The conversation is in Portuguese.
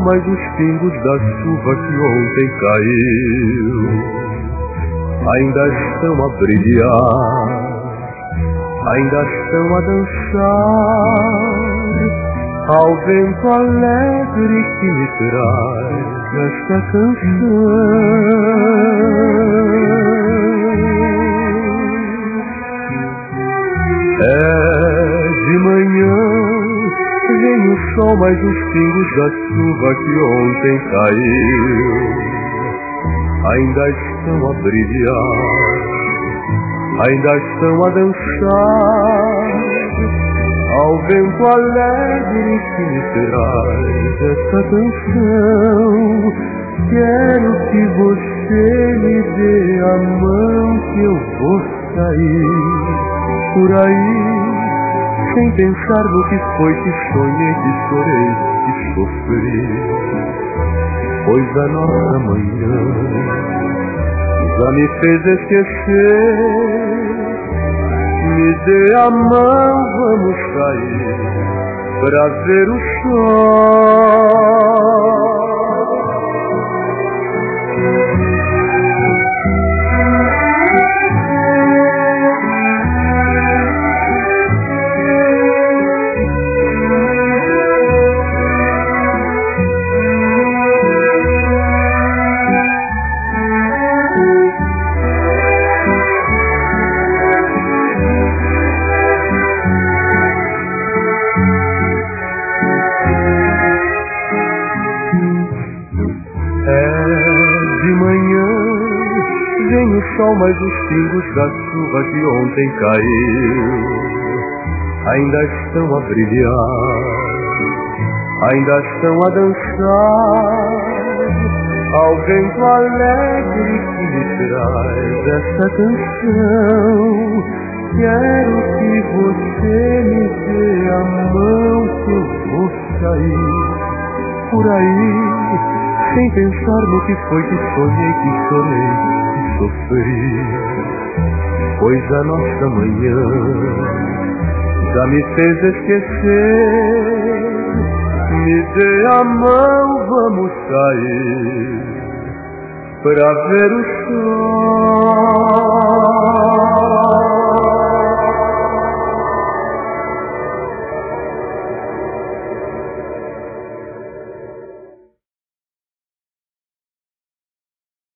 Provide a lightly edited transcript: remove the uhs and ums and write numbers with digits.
mas os pingos da chuva que ontem caiu ainda estão a brilhar, ainda estão a dançar ao vento alegre que me traz esta canção. É de manhã, vem o sol, mas os pingos da chuva que ontem caiu ainda estão a brilhar, ainda estão a dançar ao vento alegre que me traz esta canção. Quero que você me dê a mão, que eu vou sair por aí, sem pensar no que foi que sonhei, que chorei, que sofri. Pois a nossa manhã já me fez esquecer. Me dê a mão, vamos sair pra ver o sol. Mas os pingos da chuva que ontem caiu ainda estão a brilhar, ainda estão a dançar ao vento alegre que me traz esta canção. Quero que você me dê a mão, que eu vou sair por aí, sem pensar no que foi que sonhei, que chorei, sofri. Pois a nossa manhã já me fez esquecer. Me dê a mão, vamos sair pra ver o sol.